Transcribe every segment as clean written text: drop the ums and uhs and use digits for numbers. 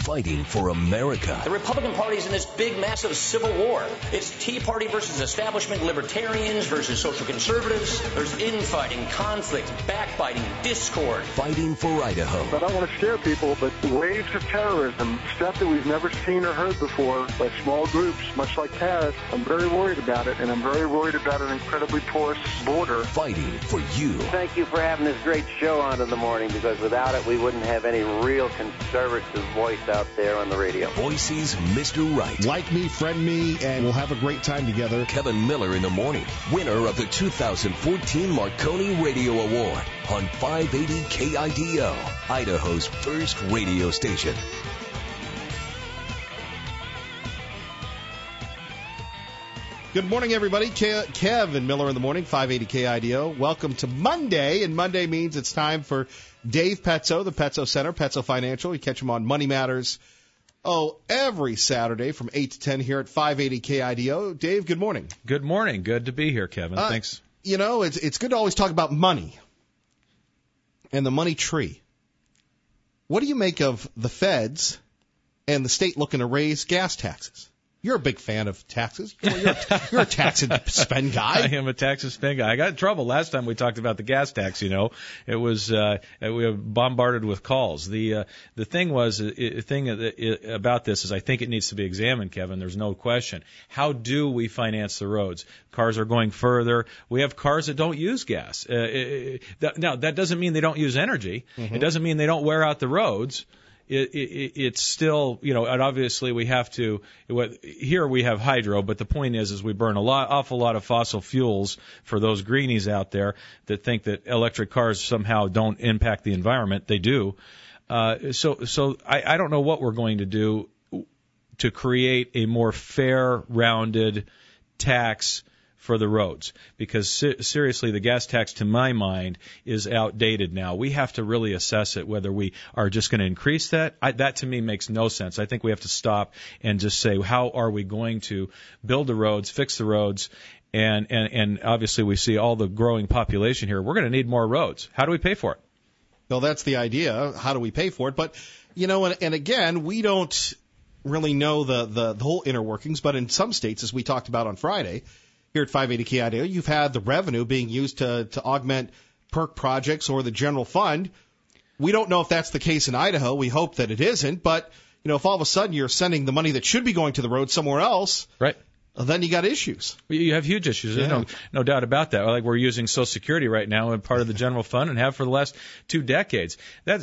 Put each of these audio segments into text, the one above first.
fighting for America. The Republican Party's in this big, massive civil war. It's Tea Party versus establishment libertarians versus social conservatives. There's infighting, conflict, backbiting, discord. Fighting for Idaho. I don't want to scare people, but waves of terrorism, stuff that we've never seen or heard before by small groups, much like Paris, I'm very worried about it, and I'm very worried about an incredibly porous border. Fighting for you. Thank you for having this great show on in the morning, because without it, we wouldn't have any real conservative voice out there on the radio. Boise's Mr. Right. Like me, friend me, and we'll have a great time together. Kevin Miller in the morning, winner of the 2014 Marconi Radio Award on 580 KIDO, Idaho's first radio station. Good morning, everybody. Kevin Miller in the morning, 580 KIDO. Welcome to Monday, and Monday means it's time for Dave Petzo, the Petzo Center, Petzo Financial. You catch him on Money Matters, every Saturday from 8 to 10 here at 580 KIDO. Dave, good morning. Good morning. Good to be here, Kevin. Thanks. You know, it's good to always talk about money and the money tree. What do you make of the feds and the state looking to raise gas taxes? You're a big fan of taxes. You're a tax and spend guy. I am a tax and spend guy. I got in trouble last time we talked about the gas tax. You know, it was we were bombarded with calls. The thing was about this is I think it needs to be examined, Kevin. There's no question. How do we finance the roads? Cars are going further. We have cars that don't use gas. Now that doesn't mean they don't use energy. Mm-hmm. It doesn't mean they don't wear out the roads. It's still, you know, and obviously we have to, here we have hydro, but the point is we burn awful lot of fossil fuels for those greenies out there that think that electric cars somehow don't impact the environment. They do. So I don't know what we're going to do to create a more fair, rounded tax for the roads, because seriously, the gas tax, to my mind, is outdated now. We have to really assess it, whether we are just going to increase that. That, to me, makes no sense. I think we have to stop and just say, how are we going to build the roads, fix the roads, and obviously we see all the growing population here. We're going to need more roads. How do we pay for it? Well, that's the idea. How do we pay for it? But, you know, and again, we don't really know the whole inner workings, but in some states, as we talked about on Friday, here at 580 KIDO, you've had the revenue being used to augment PERC projects or the general fund. We don't know if that's the case in Idaho. We hope that it isn't. But, you know, if all of a sudden you're sending the money that should be going to the road somewhere else, right, then you got issues. You have huge issues. Yeah. There's no doubt about that. Like we're using Social Security right now and part of the general fund and have for the last 2 decades.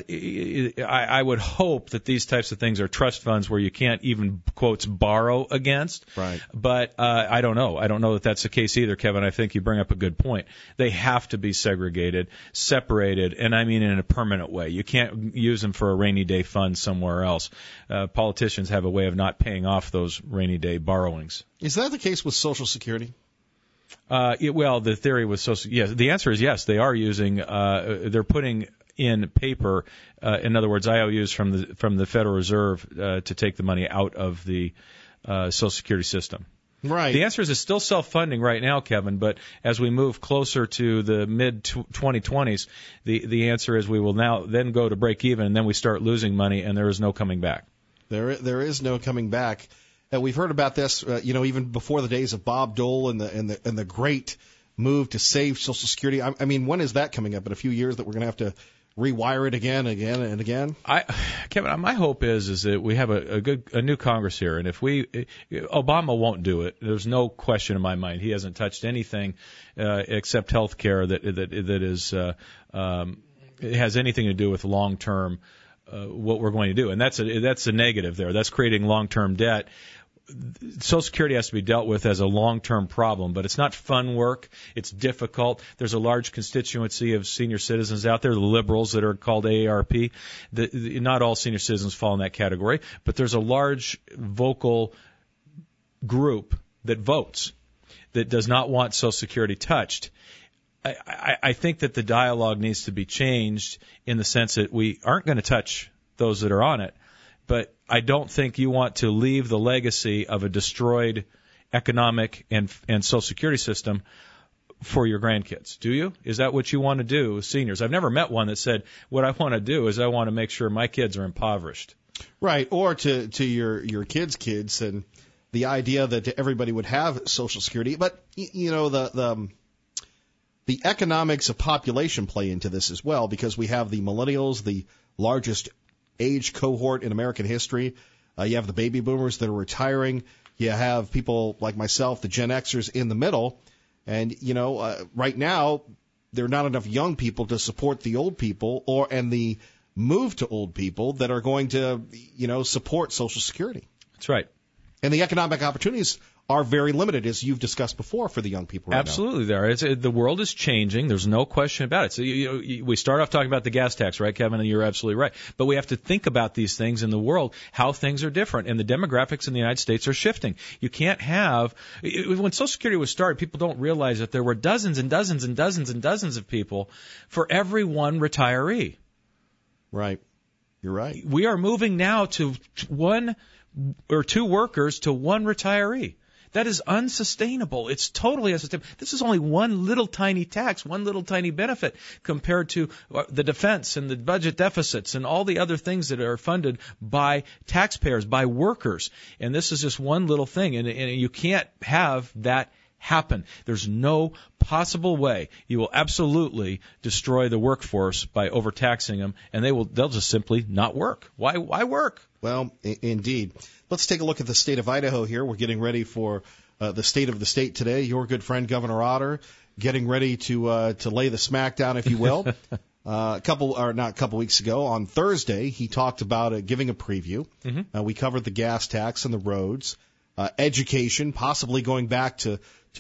I would hope that these types of things are trust funds where you can't even, quotes, borrow against. Right. But I don't know. I don't know that that's the case either, Kevin. I think you bring up a good point. They have to be segregated, separated, and I mean in a permanent way. You can't use them for a rainy day fund somewhere else. Politicians have a way of not paying off those rainy day borrowings. Is that the case with Social Security? Well, the theory was yes. The answer is yes. They are using. They're putting in paper, in other words, IOUs from the Federal Reserve to take the money out of the Social Security system. Right. The answer is it's still self-funding right now, Kevin. But as we move closer to the mid 2020s, the answer is we will now then go to break even, and then we start losing money, and there is no coming back. There is no coming back. We've heard about this, even before the days of Bob Dole and the great move to save Social Security. I mean, when is that coming up? In a few years that we're going to have to rewire it again and again? Kevin, my hope is that we have a new Congress here, and if Obama won't do it. There's no question in my mind. He hasn't touched anything except health care that has anything to do with long term. What we're going to do, and that's a negative there. That's creating long-term debt. Social Security has to be dealt with as a long-term problem, but it's not fun work. It's difficult. There's a large constituency of senior citizens out there, the liberals that are called AARP. Not all senior citizens fall in that category, but there's a large vocal group that votes that does not want Social Security touched. I think that the dialogue needs to be changed in the sense that we aren't going to touch those that are on it, but I don't think you want to leave the legacy of a destroyed economic and Social Security system for your grandkids. Do you? Is that what you want to do with seniors? I've never met one that said, what I want to do is I want to make sure my kids are impoverished. Right, or to your kids, and the idea that everybody would have Social Security. But, you know, the economics of population play into this as well, because we have the millennials, the largest age cohort in American history. You have the baby boomers that are retiring. You have people like myself, the Gen Xers, in the middle. And, you know, right now, there are not enough young people to support the old people and the move to old people that are going to, you know, support Social Security. That's right. And the economic opportunities are very limited, as you've discussed before, for the young people right Absolutely, there. The world is changing. There's no question about it. So we start off talking about the gas tax, right, Kevin? And you're absolutely right. But we have to think about these things in the world, how things are different, and the demographics in the United States are shifting. You can't have when Social Security was started, people don't realize that there were dozens and dozens and dozens and dozens of people for every one retiree. Right. You're right. We are moving now to one or two workers to one retiree. That is unsustainable. It's totally unsustainable. This is only one little tiny tax, one little tiny benefit compared to the defense and the budget deficits and all the other things that are funded by taxpayers, by workers. And this is just one little thing. And you can't have that happen. There's no possible way. You will absolutely destroy the workforce by overtaxing them, and they'll just simply not work. Why work? Well, indeed. Let's take a look at the state of Idaho here. We're getting ready for the state of the state today. Your good friend Governor Otter getting ready to lay the smack down, if you will. Not a couple weeks ago, on Thursday, he talked about giving a preview. Mm-hmm. We covered the gas tax and the roads, education, possibly going back to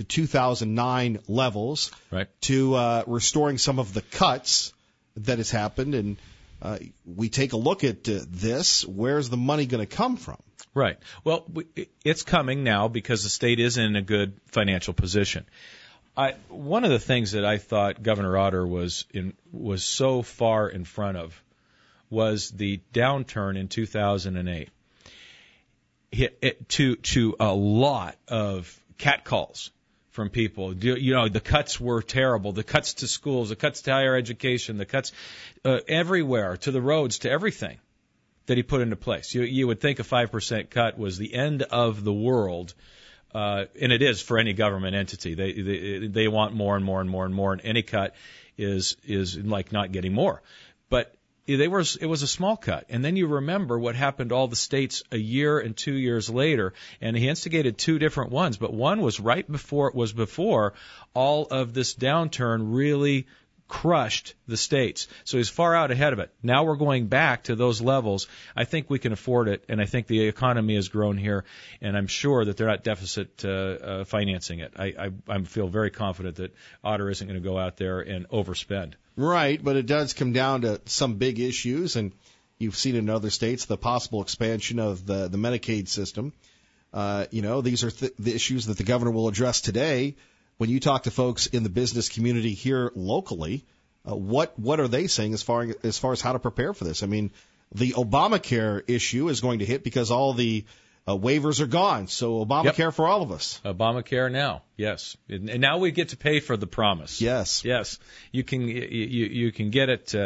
2009 levels, right, to restoring some of the cuts that has happened. And we take a look at this. Where's the money going to come from? Right. Well, it's coming now because the state is in a good financial position. One of the things that I thought Governor Otter was so far in front of was the downturn in 2008. To a lot of catcalls from people. You know, the cuts were terrible. The cuts to schools, the cuts to higher education, the cuts everywhere, to the roads, to everything that he put into place. You would think a 5% cut was the end of the world, and it is for any government entity. They want more and more and more and more, and any cut is like not getting more. But it was a small cut. And then you remember what happened to all the states a year and 2 years later, and he instigated two different ones, but one was before all of this downturn really crushed the states. So he's far out ahead of it. Now we're going back to those levels. I think we can afford it, and I think the economy has grown here, and I'm sure that they're not deficit financing it. I feel very confident that Otter isn't going to go out there and overspend. Right, but it does come down to some big issues, and you've seen in other states the possible expansion of the Medicaid system. These are the issues that the governor will address today. When you talk to folks in the business community here locally, what are they saying as far as how to prepare for this? I mean, the Obamacare issue is going to hit because all the waivers are gone. So Obamacare for all of us. Obamacare now, yes, and now we get to pay for the promise. Yes. You can get it.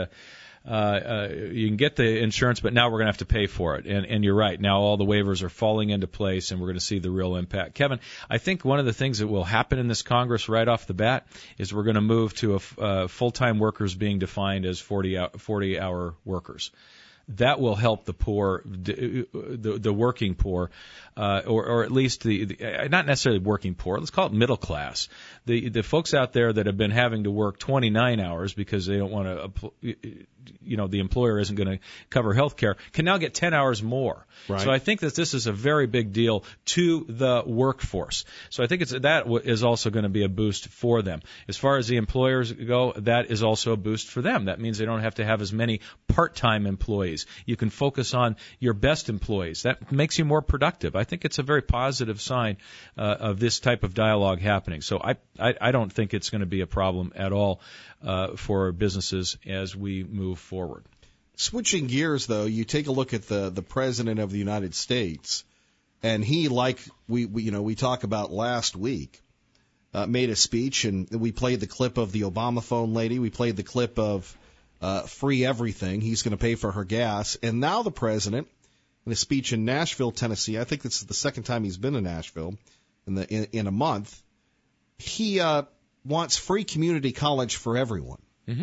You can get the insurance, but now we're going to have to pay for it. And you're right. Now all the waivers are falling into place, and we're going to see the real impact. Kevin, I think one of the things that will happen in this Congress right off the bat is we're going to move to full-time workers being defined as 40-hour workers. That will help the poor, the working poor, or at least the not necessarily working poor. Let's call it middle class. The folks out there that have been having to work 29 hours because they don't want to, the employer isn't going to cover health care, can now get 10 hours more. Right. So I think that this is a very big deal to the workforce. So I think that is also going to be a boost for them. As far as the employers go, that is also a boost for them. That means they don't have to have as many part-time employees. You can focus on your best employees. That makes you more productive. I think it's a very positive sign of this type of dialogue happening. So I don't think it's going to be a problem at all for businesses as we move forward. Switching gears, though, you take a look at the President of the United States, and he, like we talked about last week, made a speech, and we played the clip of the Obama phone lady. We played the clip of free everything. He's going to pay for her gas. And now the President in a speech in Nashville, Tennessee. I think this is the second time he's been to Nashville in a month. He wants free community college for everyone. Mm-hmm.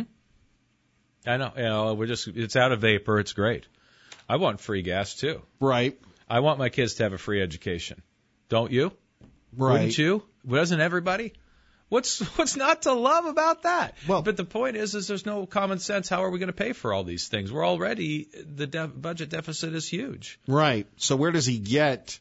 I know. It's out of vapor. It's great. I want free gas, too. Right. I want my kids to have a free education. Don't you? Right. Wouldn't you? Doesn't everybody? What's not to love about that? Well, but the point is there's no common sense. How are we going to pay for all these things? We're already, the budget deficit is huge. Right. So where does he get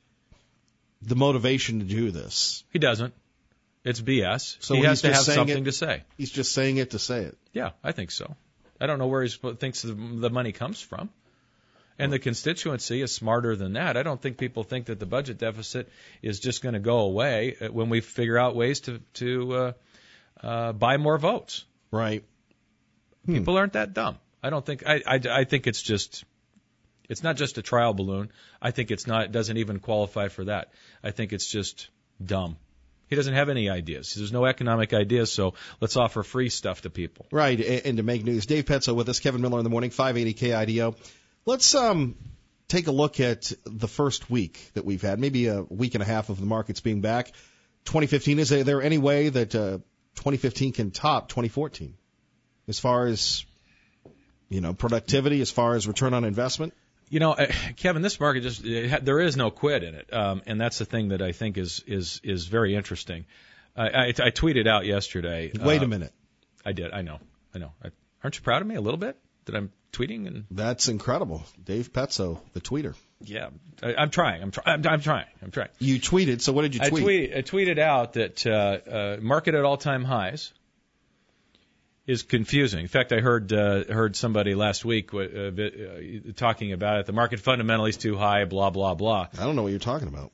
the motivation to do this? He doesn't. It's BS. So he has to have something to say. He's just saying it to say it. Yeah, I think so. I don't know where he thinks the money comes from. And the constituency is smarter than that. I don't think people think that the budget deficit is just going to go away when we figure out ways to buy more votes. Right. People aren't that dumb. I don't think. I think it's not just a trial balloon. I think it doesn't even qualify for that. I think it's just dumb. He doesn't have any ideas. There's no economic ideas, so let's offer free stuff to people. Right. And to make news, Dave Petzo with us, Kevin Miller in the morning, 580 KIDO. Let's take a look at the first week that we've had, maybe a week and a half of the markets being back. 2015, is there any way that 2015 can top 2014 as far as, productivity, as far as return on investment? Kevin, this market there is no quit in it, and that's the thing that I think is very interesting. I tweeted out yesterday. Wait a minute. I did. I know. Aren't you proud of me a little bit that I'm tweeting? And that's incredible, Dave Petzo, the tweeter. Yeah, I'm trying. I'm trying. You tweeted. So what did you tweet? I tweeted out that market at all-time highs is confusing. In fact, I heard somebody last week talking about it. The market fundamentally is too high, blah, blah, blah. I don't know what you're talking about.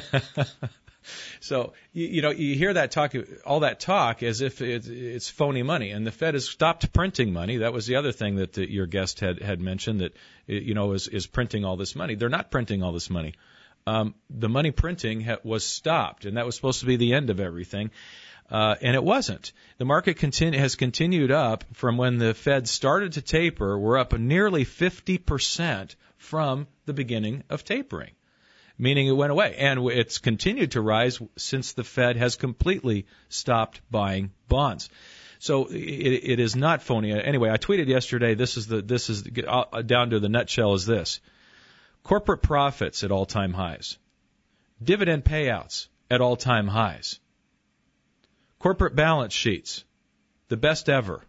So, you hear that talk, all that talk as if it's phony money. And the Fed has stopped printing money. That was the other thing that your guest had mentioned, that, is printing all this money. They're not printing all this money. The money printing was stopped, and that was supposed to be the end of everything. And it wasn't. The market has continued up from when the Fed started to taper. We're up nearly 50% from the beginning of tapering, meaning it went away. And it's continued to rise since the Fed has completely stopped buying bonds. So it is not phony. Anyway, I tweeted yesterday, this is down to the nutshell is this. Corporate profits at all-time highs. Dividend payouts at all-time highs. Corporate balance sheets, the best ever.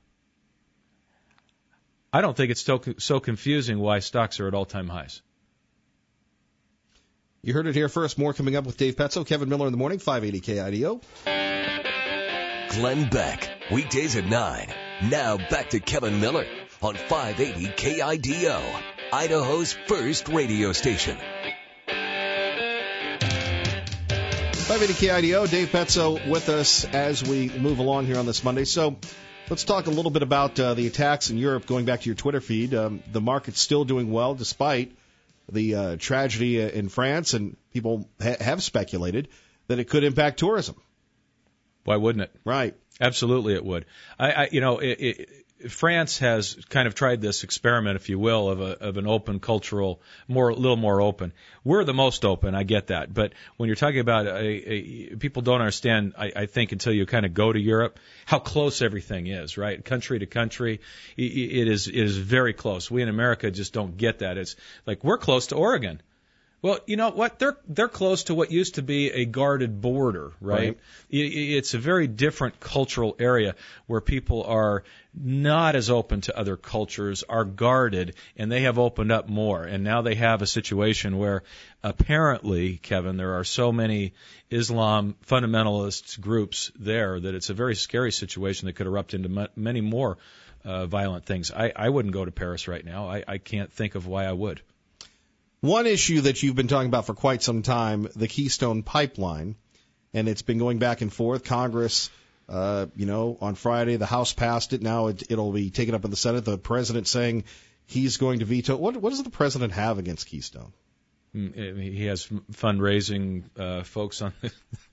I don't think it's so confusing why stocks are at all-time highs. You heard it here first. More coming up with Dave Petzo, Kevin Miller in the morning, 580 KIDO. Glenn Beck, weekdays at 9. Now back to Kevin Miller on 580 KIDO, Idaho's first radio station. 580 KIDO, Dave Petzo with us as we move along here on this Monday. So let's talk a little bit about the attacks in Europe, going back to your Twitter feed. The market's still doing well despite the tragedy in France, and people have speculated that it could impact tourism. Why wouldn't it? Right. Absolutely it would. France has kind of tried this experiment, if you will, of an open cultural, a little more open. We're the most open, I get that. But when you're talking about people don't understand, I think, until you kind of go to Europe, how close everything is, right? Country to country, it is very close. We in America just don't get that. It's like we're close to Oregon. Well, you know what? They're close to what used to be a guarded border, right? It's a very different cultural area where people are not as open to other cultures, are guarded, and they have opened up more. And now they have a situation where apparently, Kevin, there are so many Islam fundamentalist groups there that it's a very scary situation that could erupt into many more violent things. I wouldn't go to Paris right now. I can't think of why I would. One issue that you've been talking about for quite some time, the Keystone Pipeline, and it's been going back and forth. Congress, on Friday, the House passed it. Now it'll be taken up in the Senate. The president saying he's going to veto. What does the president have against Keystone? He has fundraising folks on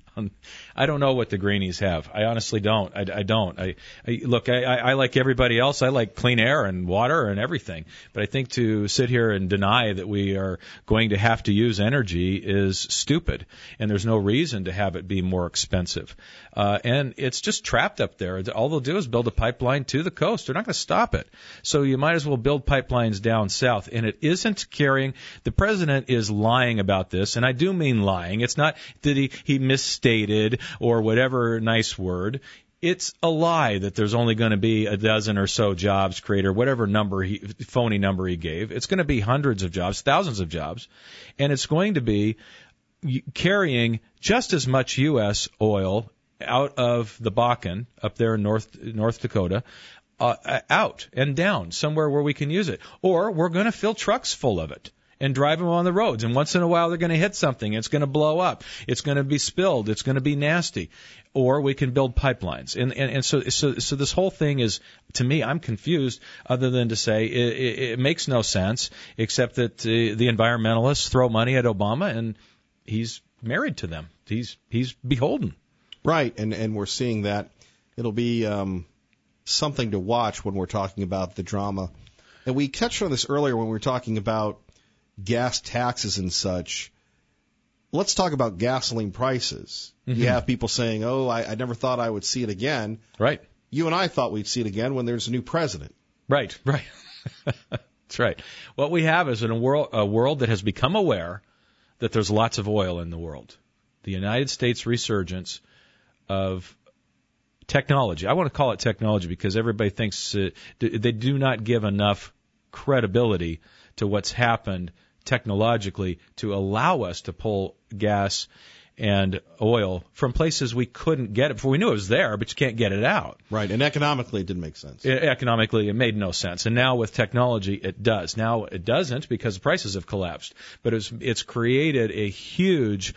I don't know what the greenies have. I honestly don't. I don't. Look, I like everybody else. I like clean air and water and everything. But I think to sit here and deny that we are going to have to use energy is stupid. And there's no reason to have it be more expensive. And it's just trapped up there. All they'll do is build a pipeline to the coast. They're not going to stop it. So you might as well build pipelines down south. And it isn't carrying. The president is lying about this. And I do mean lying. It's not that he misstated or whatever nice word. It's a lie that there's only going to be a dozen or so jobs created, or whatever phony number he gave. It's going to be hundreds of jobs, thousands of jobs, and it's going to be carrying just as much U.S. oil out of the Bakken up there in North Dakota, out and down somewhere where we can use it. Or we're going to fill trucks full of it and drive them on the roads. And once in a while, they're going to hit something. It's going to blow up. It's going to be spilled. It's going to be nasty. Or we can build pipelines. And so this whole thing is, to me, I'm confused, other than to say it makes no sense, except that the environmentalists throw money at Obama, and he's married to them. He's beholden. Right. And we're seeing that. It'll be something to watch when we're talking about the drama. And we touched on this earlier when we were talking about gas taxes and such. Let's talk about gasoline prices. Mm-hmm. You have people saying, I never thought I would see it again. Right. You and I thought we'd see it again when there's a new president. Right. That's right. What we have is a world that has become aware that there's lots of oil in the world. The United States resurgence of technology. I want to call it technology because everybody thinks they do not give enough credibility to what's happened technologically to allow us to pull gas and oil from places we couldn't get it before. We knew it was there, but you can't get it out. Right, and economically it didn't make sense. Economically it made no sense, and now with technology it does. Now it doesn't because the prices have collapsed, but it's created a huge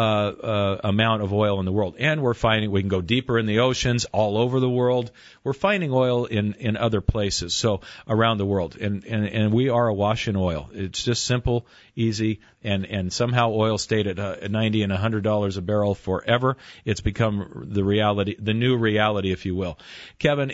amount of oil in the world, and we're finding we can go deeper in the oceans all over the world. We're finding oil in other places, so around the world, and we are awash in oil. It's just simple, easy, and somehow oil stayed at $90 and $100 a barrel forever. It's become the reality, the new reality, if you will. Kevin,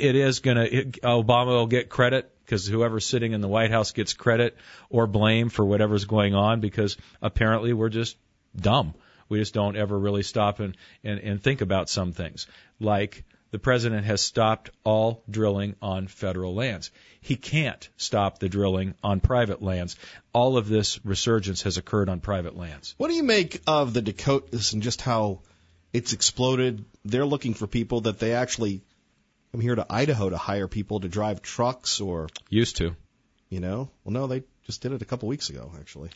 Obama will get credit because whoever's sitting in the White House gets credit or blame for whatever's going on because apparently we're just dumb. We just don't ever really stop and think about some things. Like the president has stopped all drilling on federal lands. He can't stop the drilling on private lands. All of this resurgence has occurred on private lands. What do you make of the Dakotas and just how it's exploded? They're looking for people that they actually come here to Idaho to hire people to drive trucks or... Used to. Well, no, they just did it a couple weeks ago, actually.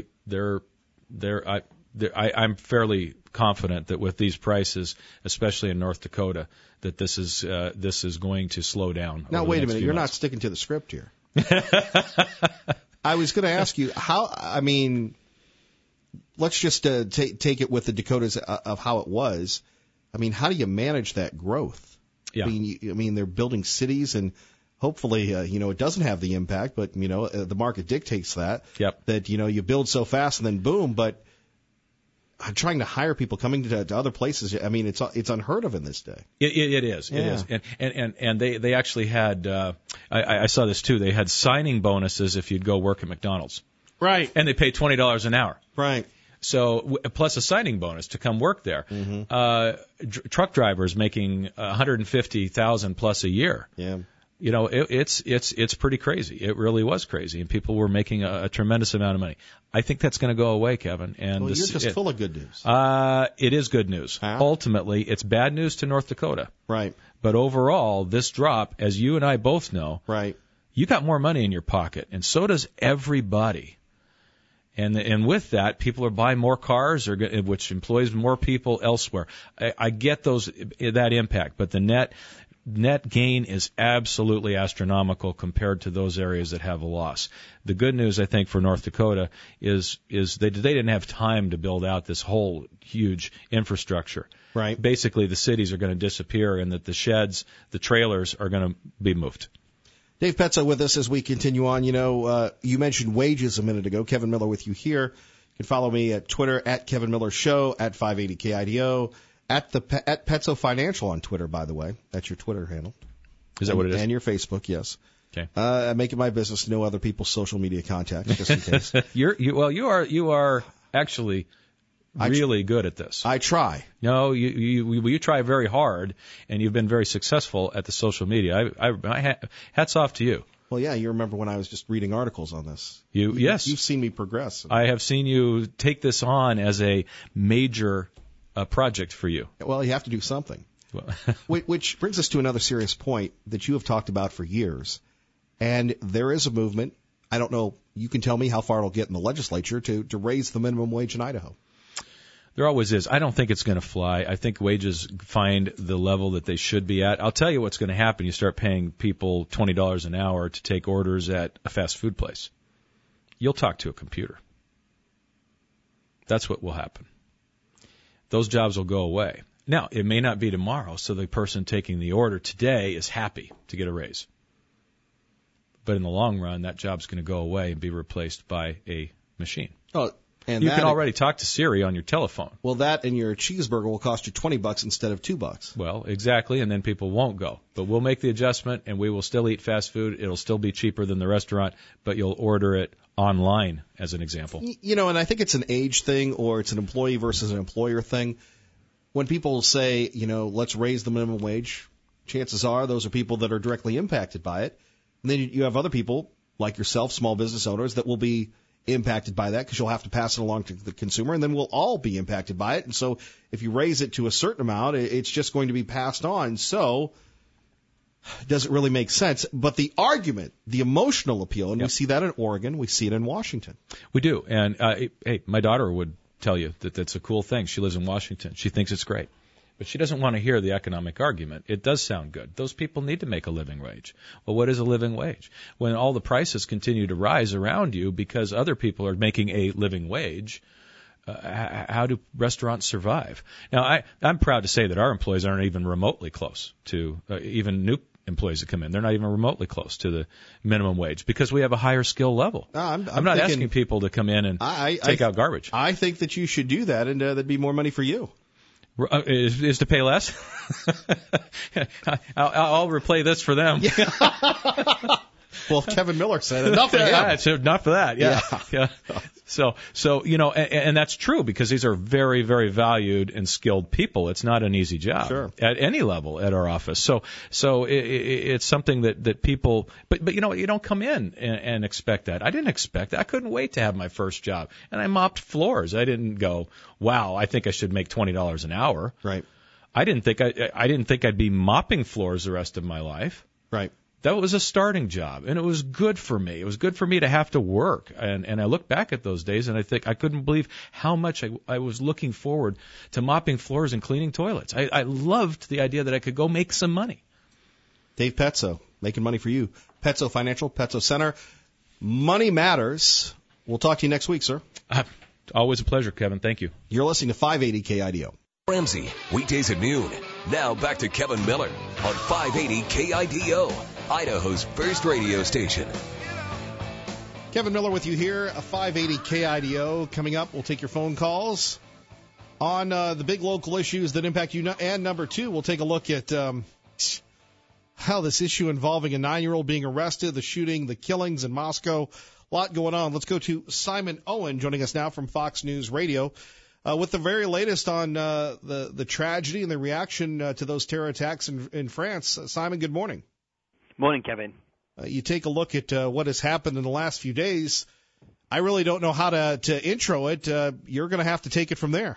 I'm fairly confident that with these prices, especially in North Dakota, that this is going to slow down. Now, wait a minute. You're not sticking to the script here. I was going to ask you how. I mean, let's just take it with the Dakotas of how it was. I mean, how do you manage that growth? Yeah. I mean, they're building cities and. Hopefully, it doesn't have the impact, but, the market dictates that. Yep. That, you build so fast and then boom, but I'm trying to hire people coming to other places. I mean, it's unheard of in this day. It is. Yeah. It is. And they actually had, I saw this too, they had signing bonuses if you'd go work at McDonald's. Right. And they pay $20 an hour. Right. So, plus a signing bonus to come work there. Mm-hmm. Truck drivers making $150,000 plus a year. Yeah. It's pretty crazy. It really was crazy, and people were making a tremendous amount of money. I think that's going to go away, Kevin. And you're just full of good news. It is good news. Huh? Ultimately, it's bad news to North Dakota. Right. But overall, this drop, as you and I both know, right, you got more money in your pocket, and so does everybody. And with that, people are buying more cars, which employs more people elsewhere. I get that impact, but the net gain is absolutely astronomical compared to those areas that have a loss. The good news, I think, for North Dakota is they didn't have time to build out this whole huge infrastructure. Right. Basically, the cities are going to disappear, and that the sheds, the trailers, are going to be moved. Dave Petzo with us as we continue on. You mentioned wages a minute ago. Kevin Miller with you here. You can follow me at Twitter at Kevin Miller Show, at 580KIDO, At Petso Financial on Twitter, by the way. That's your Twitter handle. Is that what it is? And your Facebook, yes. Okay. I make it my business to know other people's social media contacts, just in case. You are actually really good at this. I try. No, you try very hard, and you've been very successful at the social media. Hats off to you. Well, yeah, you remember when I was just reading articles on this. Yes. You've seen me progress. I have seen you take this on as a major project for you. Well, you have to do something. Which brings us to another serious point that you have talked about for years. And there is a movement, I don't know, you can tell me how far it'll get in the legislature, to raise the minimum wage in Idaho. There always is. I don't think it's going to fly. I think wages find the level that they should be at. I'll tell you what's going to happen. You start paying people $20 an hour to take orders at a fast food place. You'll talk to a computer. That's what will happen. Those jobs will go away. Now, it may not be tomorrow, so the person taking the order today is happy to get a raise. But in the long run, that job's going to go away and be replaced by a machine. Oh, and you can already talk to Siri on your telephone. Well, that and your cheeseburger will cost you $20 instead of $2. Well, exactly, and then people won't go. But we'll make the adjustment, and we will still eat fast food. It'll still be cheaper than the restaurant, but you'll order it online, as an example. You know, and I think it's an age thing, or it's an employee versus an employer thing. When people say, you know, let's raise the minimum wage, chances are those are people that are directly impacted by it. And then you have other people, like yourself, small business owners, that will be impacted by that because you'll have to pass it along to the consumer, and then we'll all be impacted by it. And so if you raise it to a certain amount, it's just going to be passed on. So it doesn't really make sense. But the argument, the emotional appeal, and we see that in Oregon, we see it in Washington. We do. And, hey, my daughter would tell you that that's a cool thing. She lives in Washington. She thinks it's great. But she doesn't want to hear the economic argument. It does sound good. Those people need to make a living wage. Well, what is a living wage? When all the prices continue to rise around you because other people are making a living wage, how do restaurants survive? Now, I'm proud to say that our employees aren't even remotely close to even new employees that come in. They're not even remotely close to the minimum wage because we have a higher skill level. I'm not asking people to come in and take out garbage. I think that you should do that, and there'd be more money for you. Is to pay less? I'll replay this for them. Yeah. Well, Kevin Miller said enough for him. Enough for that. Yeah. So you know, and that's true because these are very, very valued and skilled people. It's not an easy job at any level at our office. So it's something that people, but you know, you don't come in and expect that. I didn't expect that. I couldn't wait to have my first job, and I mopped floors. I didn't go, wow, I think I should make $20 an hour. Right. I didn't think I'd be mopping floors the rest of my life. Right. That was a starting job, and it was good for me. It was good for me to have to work. And I look back at those days, and I think I couldn't believe how much I was looking forward to mopping floors and cleaning toilets. I loved the idea that I could go make some money. Dave Petso, making money for you. Petso Financial, Petso Center. Money matters. We'll talk to you next week, sir. Always a pleasure, Kevin. Thank you. You're listening to 580 KIDO. Ramsey, weekdays at noon. Now back to Kevin Miller on 580 KIDO, Idaho's first radio station. Kevin Miller with you here, 580 KIDO. Coming up, we'll take your phone calls on the big local issues that impact you. And number two, we'll take a look at how this issue involving a 9-year-old being arrested, the shooting, the killings in Moscow. A lot going on. Let's go to Simon Owen joining us now from Fox News Radio. With the very latest on the tragedy and the reaction to those terror attacks in France. Simon, good morning. Morning, Kevin. You take a look at what has happened in the last few days. I really don't know how to intro it. You're going to have to take it from there.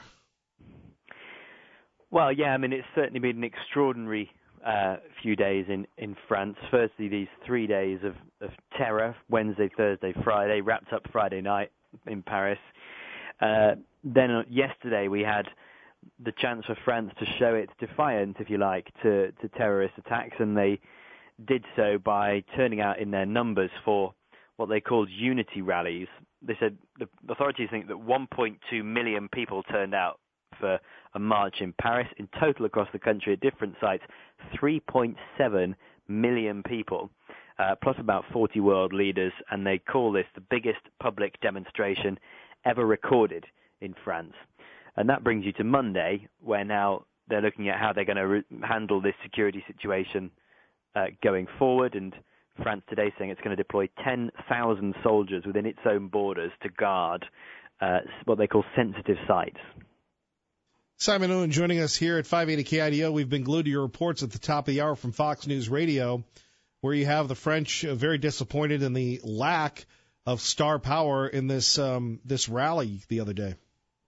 Well, yeah, I mean, it's certainly been an extraordinary few days in France. Firstly, these 3 days of terror, Wednesday, Thursday, Friday, wrapped up Friday night in Paris. Then yesterday we had the chance for France to show its defiance, if you like, to terrorist attacks, and they did so by turning out in their numbers for what they called unity rallies. They said the authorities think that 1.2 million people turned out for a march in Paris. In total across the country at different sites, 3.7 million people, plus about 40 world leaders, and they call this the biggest public demonstration ever recorded in France. And that brings you to Monday, where now they're looking at how they're going to handle this security situation going forward. And France today saying it's going to deploy 10,000 soldiers within its own borders to guard what they call sensitive sites. Simon Owen joining us here at 580 KIDO. We've been glued to your reports at the top of the hour from Fox News Radio, where you have the French very disappointed in the lack of star power in this rally the other day.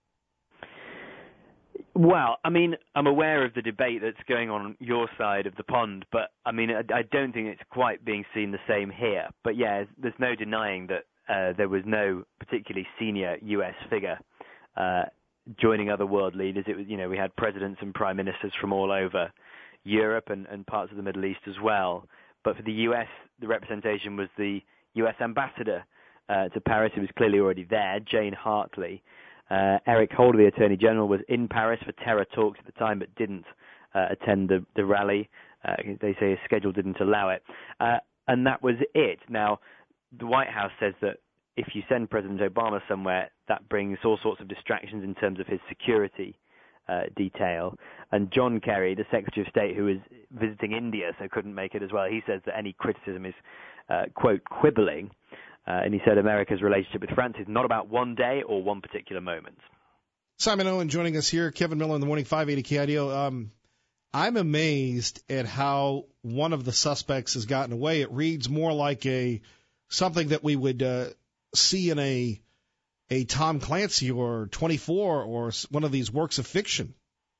Well, I mean, I'm aware of the debate that's going on your side of the pond, but I mean, I don't think it's quite being seen the same here. But yeah, there's no denying that there was no particularly senior U.S. figure joining other world leaders. It was, we had presidents and prime ministers from all over Europe and parts of the Middle East as well. But for the U.S., the representation was the U.S. ambassador to Paris, who was clearly already there, Jane Hartley. Eric Holder, the Attorney General, was in Paris for terror talks at the time, but didn't attend the rally. They say his schedule didn't allow it. And that was it. Now, the White House says that if you send President Obama somewhere, that brings all sorts of distractions in terms of his security detail. And John Kerry, the Secretary of State, who was visiting India, so couldn't make it as well, he says that any criticism is, quote, quibbling. And he said America's relationship with France is not about one day or one particular moment. Simon Owen joining us here. Kevin Miller in the morning, 580 KIDO. I'm amazed at how one of the suspects has gotten away. It reads more like something that we would see in a Tom Clancy or 24 or one of these works of fiction.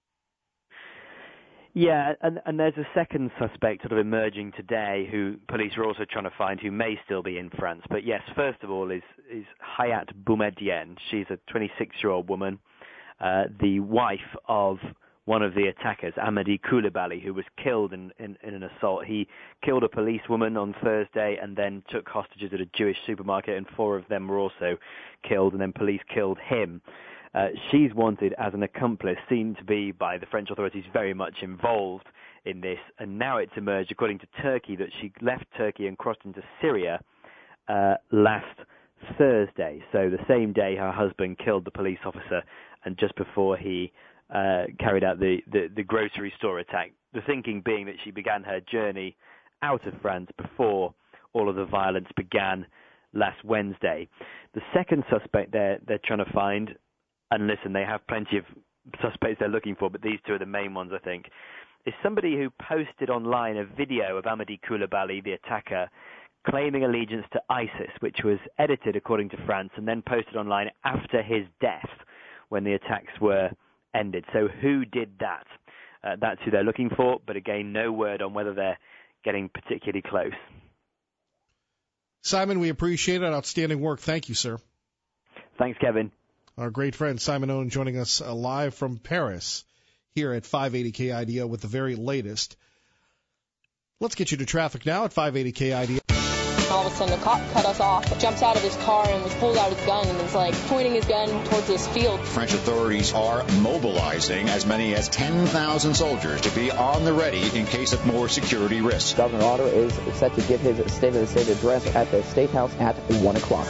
Yeah, and there's a second suspect sort of emerging today who police are also trying to find, who may still be in France. But yes, first of all is Hayat Boumediene. She's a 26-year-old woman, the wife of one of the attackers, Amadi Coulibaly, who was killed in an assault. He killed a policewoman on Thursday and then took hostages at a Jewish supermarket, and 4 of them were also killed, and then police killed him. She's wanted as an accomplice, seen to be by the French authorities very much involved in this, and now it's emerged, according to Turkey, that she left Turkey and crossed into Syria last Thursday. So the same day her husband killed the police officer, and just before he carried out the grocery store attack. The thinking being that she began her journey out of France before all of the violence began last Wednesday. The second suspect they're trying to find, and listen, they have plenty of suspects they're looking for, but these 2 are the main ones, I think, is somebody who posted online a video of Amadi Coulibaly, the attacker, claiming allegiance to ISIS, which was edited according to France and then posted online after his death when the attacks were ended. So who did that? That's who they're looking for, but again, no word on whether they're getting particularly close. Simon, we appreciate it. Outstanding work. Thank you, sir. Thanks, Kevin. Our great friend Simon Owen joining us live from Paris here at 580 KIDO with the very latest. Let's get you to traffic now at 580 KIDO. All of a sudden, a cop cut us off, jumps out of his car and was pulled out his gun and is pointing his gun towards this field. French authorities are mobilizing as many as 10,000 soldiers to be on the ready in case of more security risks. Governor Otter is set to give his State of the State address at the State House at 1 o'clock.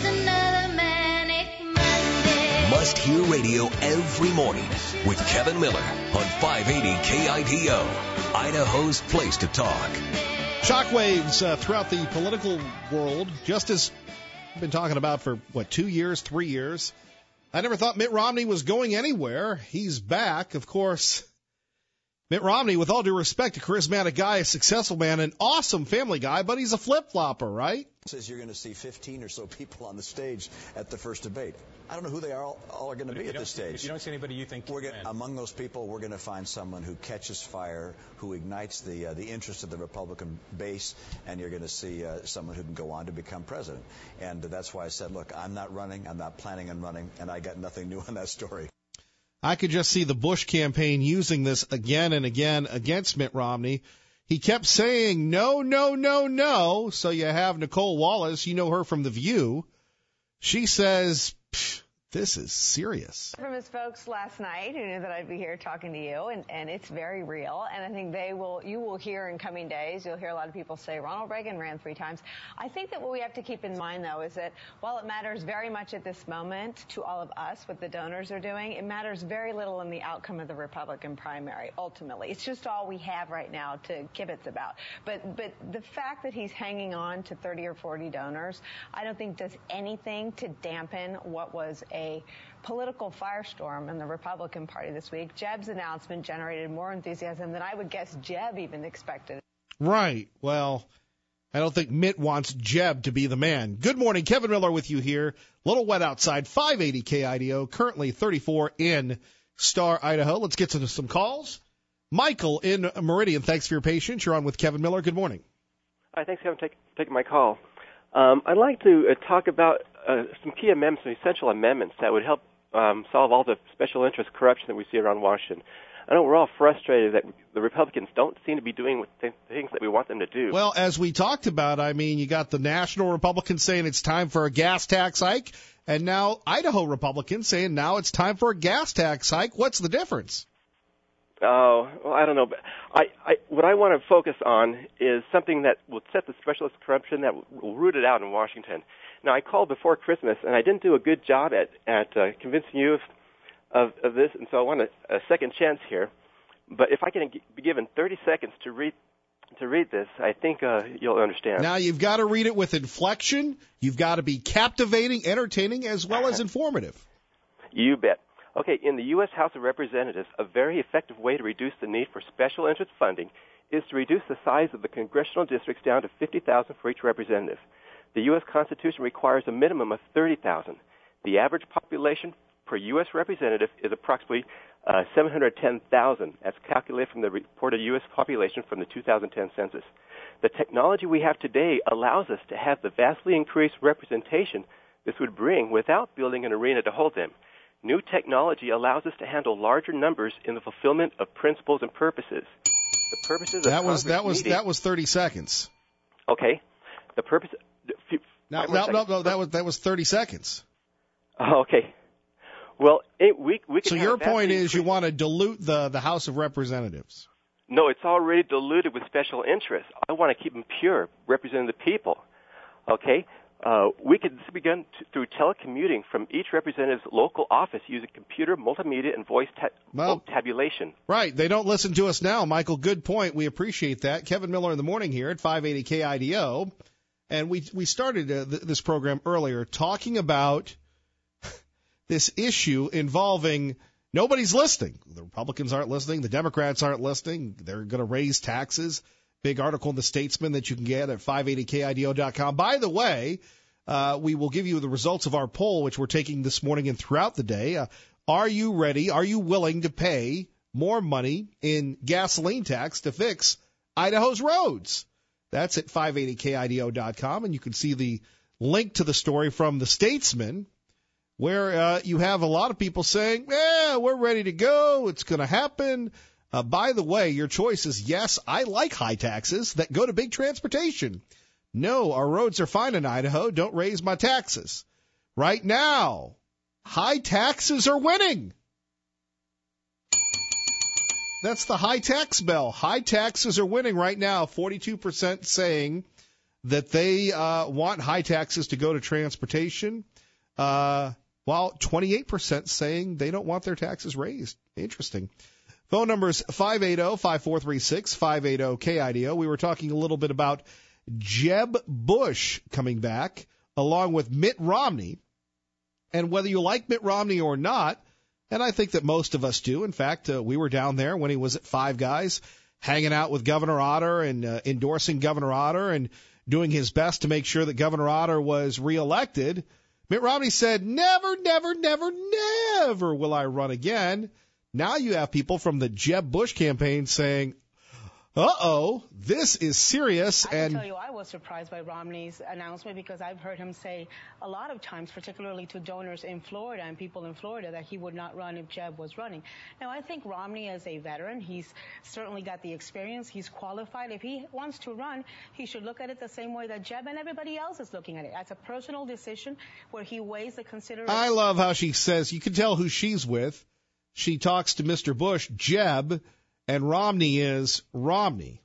Must Hear Radio every morning with Kevin Miller on 580 KIDO, Idaho's place to talk. Shockwaves throughout the political world, just as we've been talking about for, 2 years, 3 years. I never thought Mitt Romney was going anywhere. He's back, of course. Mitt Romney, with all due respect, a charismatic guy, a successful man, an awesome family guy, but he's a flip-flopper, right? Says you're going to see 15 or so people on the stage at the first debate. I don't know who they all are going to be at this stage. If you don't see anybody you think among those people, we're going to find someone who catches fire, who ignites the interest of the Republican base, and you're going to see someone who can go on to become president. And that's why I said, look, I'm not running, I'm not planning on running, and I got nothing new on that story. I could just see the Bush campaign using this again and again against Mitt Romney. He kept saying, no, no, no, no. So you have Nicole Wallace. You know her from The View. She says, This is serious. From his folks last night who knew that I'd be here talking to you, and it's very real. And I think you will hear in coming days, you'll hear a lot of people say Ronald Reagan ran 3 times. I think that what we have to keep in mind, though, is that while it matters very much at this moment to all of us what the donors are doing, it matters very little in the outcome of the Republican primary, ultimately. It's just all we have right now to kibitz about. But the fact that he's hanging on to 30 or 40 donors, I don't think does anything to dampen what was a political firestorm in the Republican Party this week. Jebb's announcement generated more enthusiasm than I would guess Jebb even expected. Right. Well, I don't think Mitt wants Jebb to be the man. Good morning. Kevin Miller with you here. A little wet outside. 580 KIDO, currently 34 in Star, Idaho. Let's get to some calls. Michael in Meridian, thanks for your patience. You're on with Kevin Miller. Good morning. Hi, thanks for taking my call. I'd like to talk about some key amendments, some essential amendments that would help solve all the special interest corruption that we see around Washington. I know we're all frustrated that the Republicans don't seem to be doing the things that we want them to do. Well, as we talked about, I mean, you got the national Republicans saying it's time for a gas tax hike, and now Idaho Republicans saying now it's time for a gas tax hike. What's the difference? Oh, well, I don't know. But what I want to focus on is something that will set the specialist corruption that will root it out in Washington. Now, I called before Christmas, and I didn't do a good job at convincing you of this, and so I want a second chance here. But if I can be given 30 seconds to read this, I think you'll understand. Now, you've got to read it with inflection. You've got to be captivating, entertaining, as well as informative. You bet. Okay, in the U.S. House of Representatives, a very effective way to reduce the need for special interest funding is to reduce the size of the congressional districts down to 50,000 for each representative. The U.S. Constitution requires a minimum of 30,000. The average population per U.S. representative is approximately 710,000, as calculated from the reported U.S. population from the 2010 census. The technology we have today allows us to have the vastly increased representation this would bring without building an arena to hold them. New technology allows us to handle larger numbers in the fulfillment of principles and purposes. The purposes of that was 30 seconds. Okay. The purpose. No, that was 30 seconds. Oh, okay. Well, we can. So your point is you want to dilute the House of Representatives? No, it's already diluted with special interests. I want to keep them pure, representing the people. Okay. We could begin through telecommuting from each representative's local office using computer, multimedia, and voice tabulation. Right. They don't listen to us now, Michael. Good point. We appreciate that. Kevin Miller in the morning here at 580 KIDO. And we started this program earlier talking about this issue involving nobody's listening. The Republicans aren't listening. The Democrats aren't listening. They're going to raise taxes. Big article in the Statesman that you can get at 580KIDO.com. By the way, we will give you the results of our poll, which we're taking this morning and throughout the day. Are you ready? Are you willing to pay more money in gasoline tax to fix Idaho's roads? That's at 580KIDO.com, and you can see the link to the story from the Statesman, where you have a lot of people saying, we're ready to go. It's going to happen. By the way, your choice is yes, I like high taxes that go to big transportation. No, our roads are fine in Idaho. Don't raise my taxes. Right now, high taxes are winning. That's the high tax bell. High taxes are winning right now. 42% saying that they want high taxes to go to transportation, while 28% saying they don't want their taxes raised. Interesting. Phone number is 580-5436, 580-KIDO. We were talking a little bit about Jeb Bush coming back, along with Mitt Romney. And whether you like Mitt Romney or not, and I think that most of us do. In fact, we were down there when he was at Five Guys, hanging out with Governor Otter and endorsing Governor Otter and doing his best to make sure that Governor Otter was reelected. Mitt Romney said, never, never, never, never will I run again. Now you have people from the Jeb Bush campaign saying, this is serious. I can tell you I was surprised by Romney's announcement because I've heard him say a lot of times, particularly to donors in Florida and people in Florida, that he would not run if Jeb was running. Now, I think Romney is a veteran. He's certainly got the experience. He's qualified. If he wants to run, he should look at it the same way that Jeb and everybody else is looking at it, as a personal decision where he weighs the considerations. I love how she says, you can tell who she's with. She talks to Mr. Bush, Jeb, and Romney is Romney.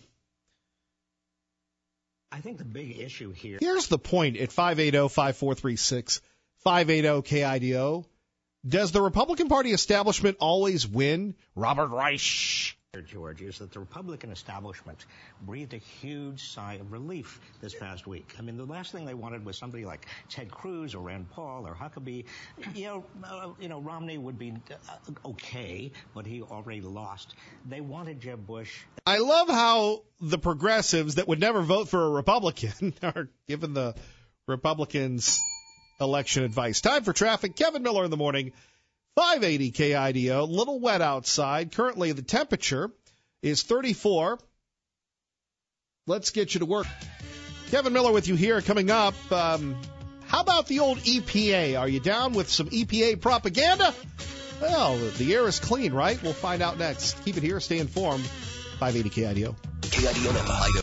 I think the big issue here. Here's the point at 580-5436, 580-KIDO. Does the Republican Party establishment always win? Robert Reich. George, is that the Republican establishment breathed a huge sigh of relief this past week. I mean, the last thing they wanted was somebody like Ted Cruz or Rand Paul or Huckabee. Romney would be okay, but he already lost. They wanted Jeb Bush. I love how the progressives that would never vote for a Republican are giving the Republicans election advice. Time for traffic. Kevin Miller in the morning. 580 KIDO, a little wet outside. Currently, the temperature is 34. Let's get you to work. Kevin Miller with you here. Coming up, how about the old EPA? Are you down with some EPA propaganda? Well, the air is clean, right? We'll find out next. Keep it here. Stay informed. 580 KIDO. KIDO.